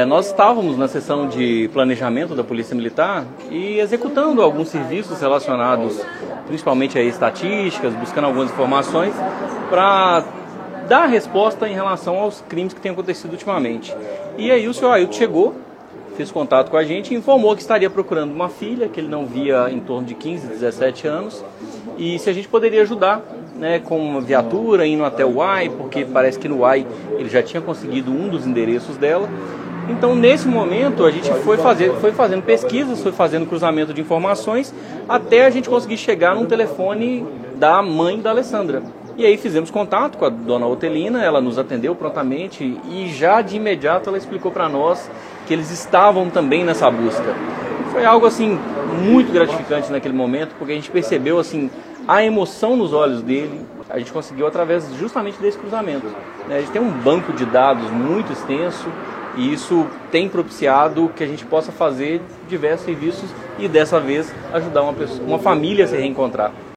Nós estávamos na sessão de planejamento da Polícia Militar e executando alguns serviços relacionados principalmente a estatísticas, buscando algumas informações para dar resposta em relação aos crimes que têm acontecido ultimamente. E aí o senhor Ailton chegou, fez contato com a gente e informou que estaria procurando uma filha que ele não via em torno de 15, 17 anos e se a gente poderia ajudar, né, com uma viatura, indo até o UAI, porque parece que no UAI ele já tinha conseguido um dos endereços dela. Então, nesse momento, a gente foi fazendo pesquisas, foi fazendo cruzamento de informações, até a gente conseguir chegar num telefone da mãe da Alessandra. E aí fizemos contato com a dona Otelina, ela nos atendeu prontamente e já de imediato ela explicou para nós que eles estavam também nessa busca. Foi algo assim muito gratificante naquele momento, porque a gente percebeu assim a emoção nos olhos dele. A gente conseguiu através justamente desse cruzamento. A gente tem um banco de dados muito extenso e isso tem propiciado que a gente possa fazer diversos serviços e dessa vez ajudar uma família a se reencontrar.